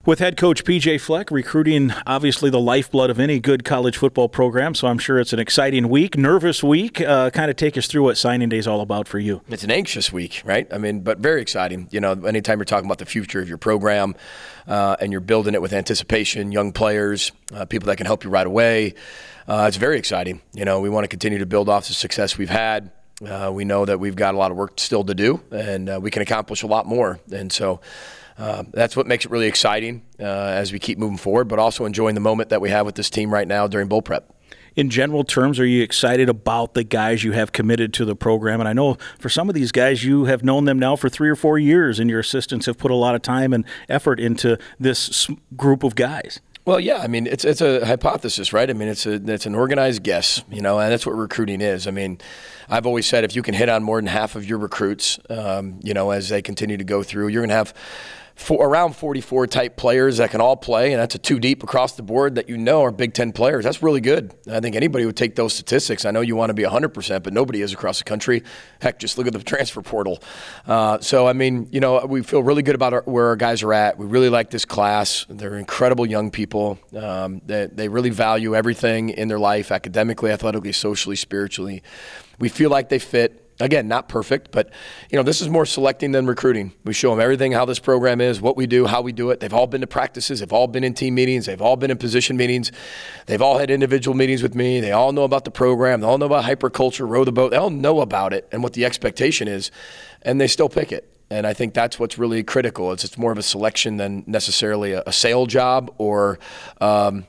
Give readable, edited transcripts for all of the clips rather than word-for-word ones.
With head coach P.J. Fleck, recruiting obviously the lifeblood of any good college football program, so I'm sure it's an exciting week, nervous week. Kind of take us through what signing day is all about for you. It's an anxious week, right? I mean, but very exciting. You know, anytime you're talking about the future of your program and you're building it with anticipation, young players, people that can help you right away, it's very exciting. You know, we want to continue to build off the success we've had. We know that we've got a lot of work still to do, and we can accomplish a lot more. And so that's what makes it really exciting as we keep moving forward, but also enjoying the moment that we have with this team right now during bowl prep. In general terms, are you excited about the guys you have committed to the program? And I know for some of these guys, you have known them now for 3 or 4 years, and your assistants have put a lot of time and effort into this group of guys. Well, yeah, I mean, it's a hypothesis, right? I mean, it's an organized guess, you know, and that's what recruiting is. I mean, I've always said if you can hit on more than half of your recruits, you know, as they continue to go through, you're going to have around 44 type players that can all play, and that's a 2 deep across the board that you know are Big Ten players. That's really good. I think anybody would take those statistics. I know you want to be 100%, but nobody is across the country. Heck, just look at the transfer portal. So, I mean, you know, we feel really good about where our guys are at. We really like this class. They're incredible young people. They really value everything in their life, academically, athletically, socially, spiritually. We feel like they fit. Again, not perfect, but, you know, this is more selecting than recruiting. We show them everything, how this program is, what we do, how we do it. They've all been to practices. They've all been in team meetings. They've all been in position meetings. They've all had individual meetings with me. They all know about the program. They all know about hyperculture, row the boat. They all know about it and what the expectation is, and they still pick it. And I think that's what's really critical. It's more of a selection than necessarily a sale job or, or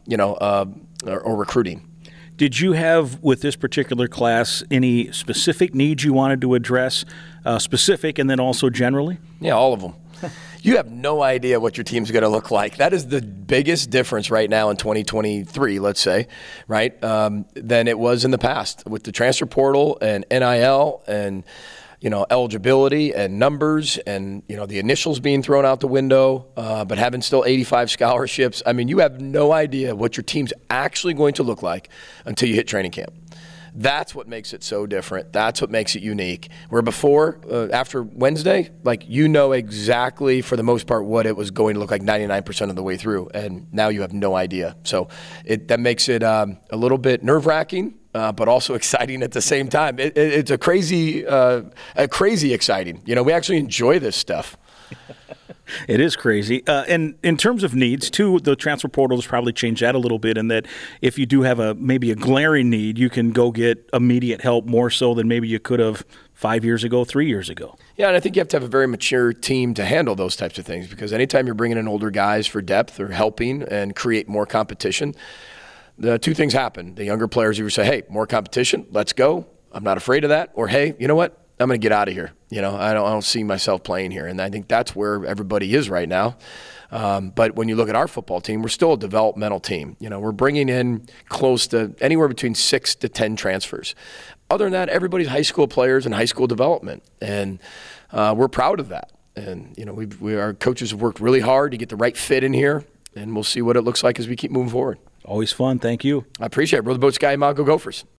recruiting. Did you have, with this particular class, any specific needs you wanted to address, specific and then also generally? Yeah, all of them. You have no idea what your team's going to look like. That is the biggest difference right now in 2023, let's say, right, than it was in the past with the transfer portal and NIL and eligibility and numbers and, the initials being thrown out the window, but having still 85 scholarships. I mean, you have no idea what your team's actually going to look like until you hit training camp. That's what makes it so different. That's what makes it unique. Where before, after Wednesday, exactly for the most part what it was going to look like 99% of the way through, and now you have no idea. So that makes it a little bit nerve-wracking, but also exciting at the same time. It's a crazy exciting. We actually enjoy this stuff. It is crazy. And in terms of needs, too, the transfer portal has probably changed that a little bit in that if you do have maybe a glaring need, you can go get immediate help more so than maybe you could have 5 years ago, 3 years ago. Yeah, and I think you have to have a very mature team to handle those types of things because anytime you're bringing in older guys for depth or helping and create more competition, the two things happen. The younger players either say, hey, more competition, let's go. I'm not afraid of that. Or, hey, you know what? I'm going to get out of here. I don't see myself playing here. And I think that's where everybody is right now. But when you look at our football team, we're still a developmental team. We're bringing in close to anywhere between 6 to 10 transfers. Other than that, everybody's high school players and high school development. And we're proud of that. And, our coaches have worked really hard to get the right fit in here. And we'll see what it looks like as we keep moving forward. Always fun. Thank you. I appreciate it. Row the boat, Sky Mile, go Gophers.